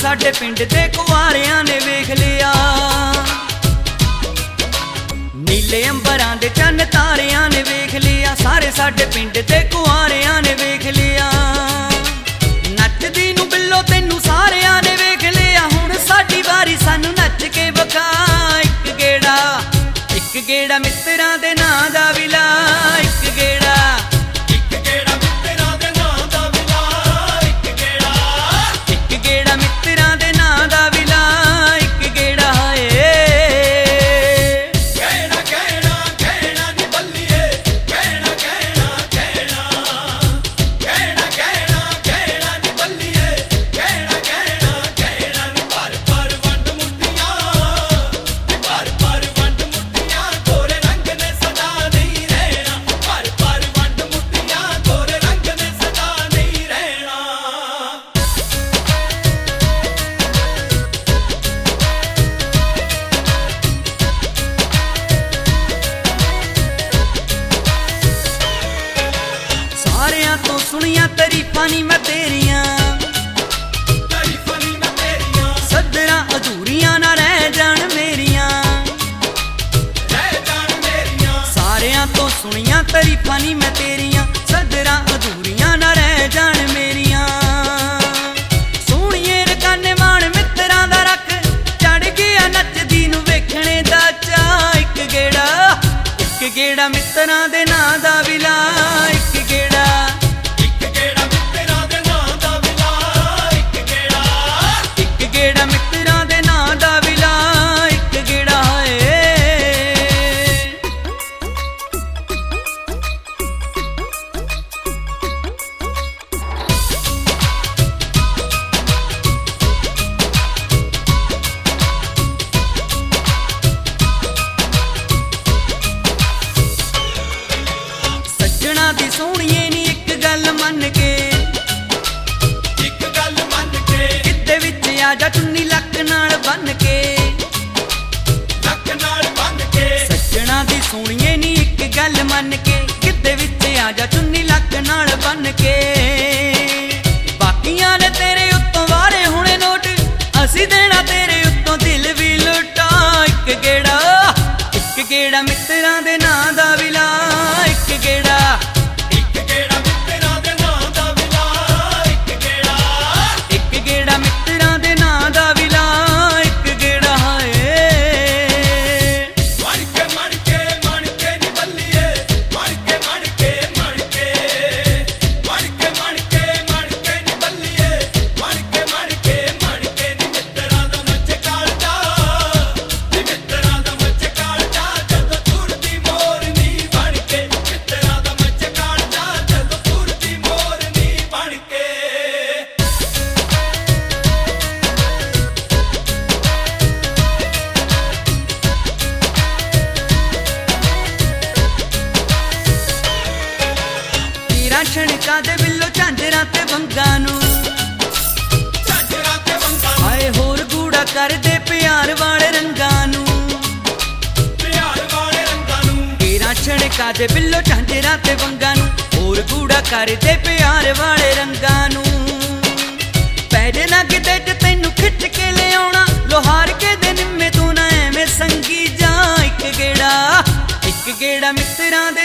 साडे पिंड दे कुआरियां ने वेख लिया। नीले अंबरां दे चन्न तारियां ने वेख लिया, सारे साडे पिंड दे कुआरियां ने वेख लिया। नचदी नूं बिल्लो तैनूं सारियां ने वेख लिया, हुण साडी वारी सानू नच के विखा एक गेड़ा मित्तरां दे नां दा विला, एक गेड़ा मित्तरां दे नां दा विला, एक गेड़ा मित्तरां दे नां दा विला, एक गेड़ा हाए कहना नी बल्लिए, कहना नी बल्लिए, कहना नी पर वंड मुट्ठियां, पर वंड मुट्ठियां गोरे रंग ने सदा नहीं रहना, पर वंड मुट्ठियां गोरे रंग ने सदा नहीं रहना। सारियां तो सुनिया तरीफां नी मैं तेरियां, सदरां अधूरियां ना रह जान मेरियां, सारियां तो सुनिया तरीफां नी मैं तेरियां, सदरां अधूरियां ना रह जान मेरियां। सोहणिए रकाने मान मित्तरां दा रख, चढ़ गया नचदी नूं वेखणे दा चा, एक गेड़ा मित्तरां दे नां दा विला, एक गेड़ा मित्तरां दे नां दा विला, एक गेड़ा मित्तरां दे नां दा विला, एक गेड़ा हाए सज्जणा दी सोहणीए नी एक गल मन के, किते विच आ जा चुन्नी लक नाल बन के, सज्जणा दी सोहणीए नी एक गल मन के, किते विच आ जा चुन्नी लक नाल बन के। बाकियां ने तेरे उत्तों वारे हुणे नोट, असी देना तेरे उत्तों दिल भी लुटा, एक गेड़ा मित्तरां दे नां दा विला, एक गेड़ा मित्तरां दे नां दा विला, एक गेड़ा मित्तरां दे नां दा विला, एक गेड़ा हाए मण के नी बल्लिए, मण के नी बल्लिए, मण के नी मित्तरां दा मच कालदा, मित्तरां दा मच कालदा, जदों तुरदी मोरनी बन के, मित्तरां दा मच कालदा, जदों तुरदी मोरनी बन के। तीरां छणकां दे बिल्लो झांजरां ते वंगां नूं, हाए होर गूड़ा कर दे प्यार वाले रंगां नूं, तीरां छणकां दे बिल्लो झांजरां ते वंगां नूं, होर गूड़ा कर दे प्यार वाले रंगां नूं। पैरे ना किते च तैनूं खिच के लिआउणा, लोहार के दे निम्मे तूं ना एवें संगी जा, एक गेड़ा मित्तरां दे